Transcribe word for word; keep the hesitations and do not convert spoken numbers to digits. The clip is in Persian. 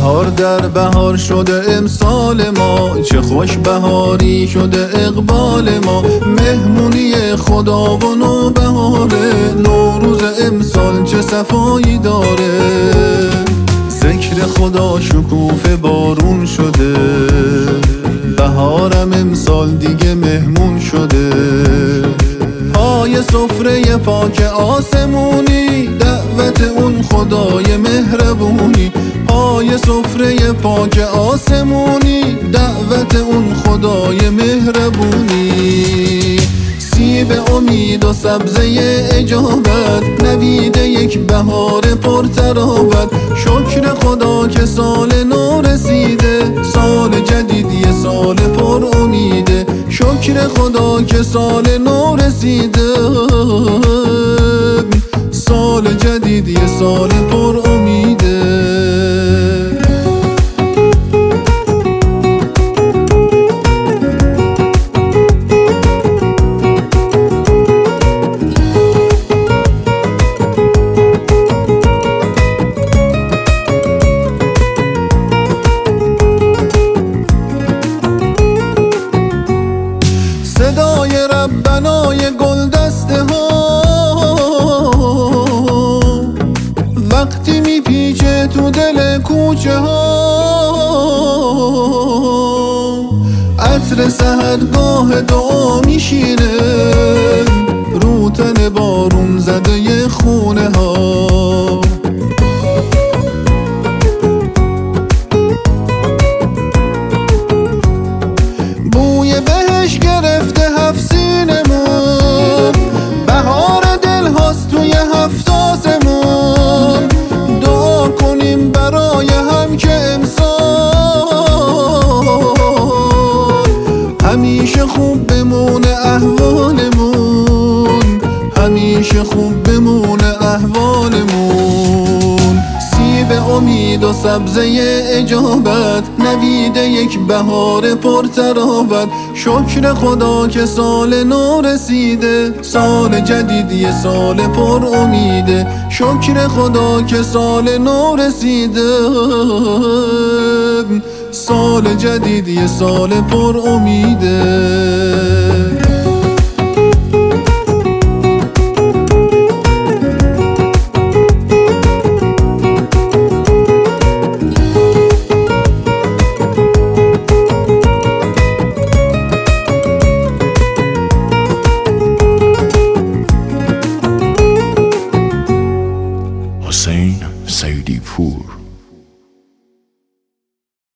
بهار در بهار شده امسال ما، چه خوش بهاری شده اقبال ما. مهمونی خدا و نوبهاره، نوروز امسال چه صفایی داره. ذکر خدا شکوفه بارون شده، بهارم امسال دیگه مهمون شده. پای سفره پاک آسمونی، دعوت اون خدای مهربونی. پای سفره پاک آسمونی، دعوت اون خدای مهربونی. سیب امید و سبزه اجابت، نوید یک بهار پرتراوت. شکر خدا که سال نو رسیده، سال جدید یه سال پر امیده. شکر خدا که سال نو رسیده، سال جدید یه سال پر امیده. صدای ربنای گل دسته ها وقتی میپیچه تو دل کوچه ها. عطر سحرگاه دعا میشینه رو تن بارون زده خونه ها. بوی بهش گرفته هفت سینمون، بهار دل هاست توی هفت آسمون. دعا کنیم برای هم که امسال همیشه خوب بمونه احوالمون، همیشه خوب بمونه احوالمون. سیب امید و سبزه اجابت، نوید یک بهار پرتراوت. شکر خدا که سال نو رسیده، سال جدید یه سال پر امیده. شکر خدا که سال نو رسیده، سال جدید یه سال پر امیده. حسین سیدی پور.